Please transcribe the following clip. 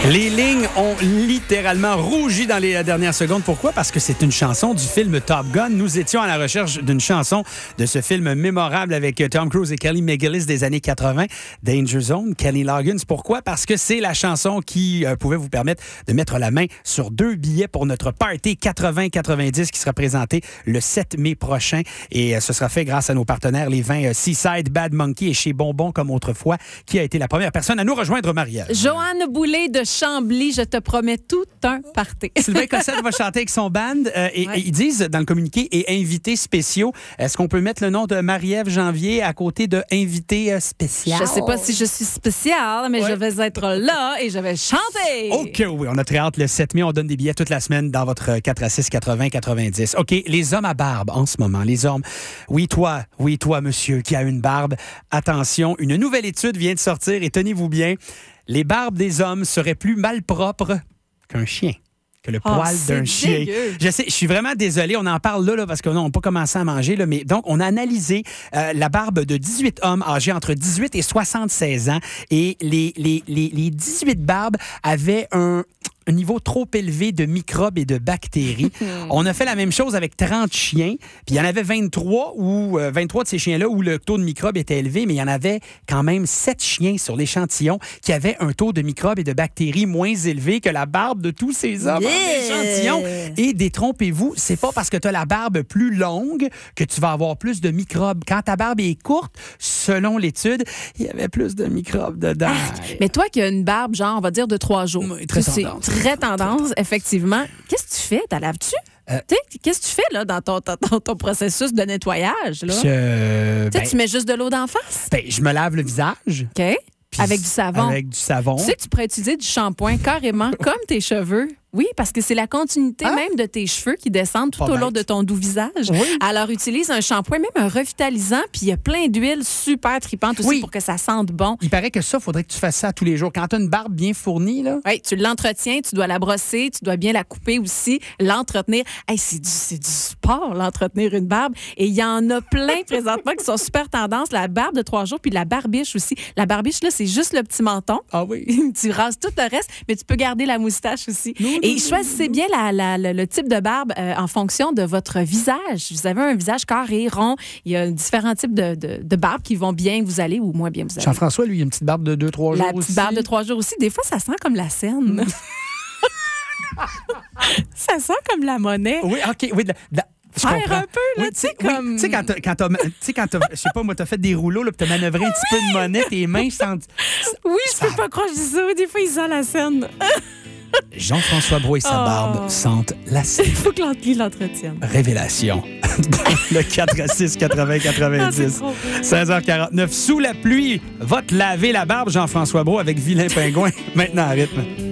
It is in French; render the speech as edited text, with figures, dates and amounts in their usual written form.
Les lignes ont littéralement rougi dans les dernières secondes. Pourquoi? Parce que c'est une chanson du film Top Gun. Nous étions à la recherche d'une chanson de ce film mémorable avec Tom Cruise et Kelly McGillis des années 80, Danger Zone, Kenny Loggins. Pourquoi? Parce que c'est la chanson qui pouvait vous permettre de mettre la main sur 2 billets pour notre party 80-90 qui sera présenté le 7 mai prochain. Et ce sera fait grâce à nos partenaires, les vins Seaside, Bad Monkey et chez Bonbon comme autrefois, qui a été la première personne à nous rejoindre, Marie-Ève. Joanne Boulet de Chambly, je te promets tout un party. Sylvain Cossette va chanter avec son band et ils disent dans le communiqué et invités spéciaux. Est-ce qu'on peut mettre le nom de Marie-Ève Janvier à côté de invité spécial? Je sais pas si je suis spéciale, mais je vais être là et je vais chanter. OK, oui, on a très hâte. Le 7 mai, on donne des billets toute la semaine dans votre 4 à 6, 80, 90. OK, les hommes à barbe en ce moment. Les hommes, oui, toi, monsieur, qui a une barbe. Attention, une nouvelle étude vient de sortir et tenez-vous bien, les barbes des hommes seraient plus malpropres qu'un chien. Que le poil d'un chien. Dégueu. Je sais, je suis vraiment désolé, on en parle là parce qu'on n'a pas commencé à manger, là, mais donc on a analysé la barbe de 18 hommes âgés entre 18 et 76 ans et les 18 barbes avaient un niveau trop élevé de microbes et de bactéries. On a fait la même chose avec 30 chiens, puis il y en avait 23 de ces chiens-là où le taux de microbes était élevé, mais il y en avait quand même 7 chiens sur l'échantillon qui avaient un taux de microbes et de bactéries moins élevé que la barbe de tous ces hommes en échantillon. Et détrompez-vous, c'est pas parce que tu as la barbe plus longue que tu vas avoir plus de microbes. Quand ta barbe est courte, selon l'étude, il y avait plus de microbes dedans. Mais toi qui as une barbe, genre, on va dire de 3 jours. Oui, très tendance. Très tendance, effectivement. Qu'est-ce que tu fais? T'as laves-tu? Qu'est-ce que tu fais là, dans ton processus de nettoyage? Là? Tu mets juste de l'eau d'en face? Je me lave le visage. OK. Avec du savon. Avec du savon. Tu sais que tu pourrais utiliser du shampoing carrément comme tes cheveux. Oui, parce que c'est la continuité même de tes cheveux qui descendent tout au long de ton doux visage. Oui. Alors, utilise un shampoing, même un revitalisant, puis il y a plein d'huiles super tripantes aussi pour que ça sente bon. Il paraît que ça, il faudrait que tu fasses ça tous les jours. Quand tu as une barbe bien fournie, là. Oui, tu l'entretiens, tu dois la brosser, tu dois bien la couper aussi, l'entretenir. Hey, c'est du sport, l'entretenir une barbe. Et il y en a plein présentement qui sont super tendance. La barbe de 3 jours, puis la barbiche aussi. La barbiche, là, c'est juste le petit menton. Ah oui. Tu rases tout le reste, mais tu peux garder la moustache aussi. Et choisissez bien le type de barbe en fonction de votre visage. Vous avez un visage carré, rond. Il y a différents types de barbes qui vont bien vous aller ou moins bien vous aller. Jean-François, lui, il a une petite barbe de 2-3 jours aussi. La petite barbe de 3 jours aussi. Des fois, ça sent comme la Seine. Ça sent comme la monnaie. Oui, OK. Oui, je comprends. Un peu, là, tu sais, comme... Tu sais, quand je sais pas, moi, t'as fait des rouleaux, là, puis t'as manœuvré un petit peu de monnaie, tes mains sentent... Oui, je peux pas croire que je dis ça. Des fois, il sent la Seine. Jean-François Brault et sa barbe sentent la Seine. Il faut que l'entretienne. Révélation. Le 4 à 6, 80, 90. 16h49. Sous la pluie, va te laver la barbe, Jean-François Brault, avec Vilain Pingouin. Maintenant, à rythme.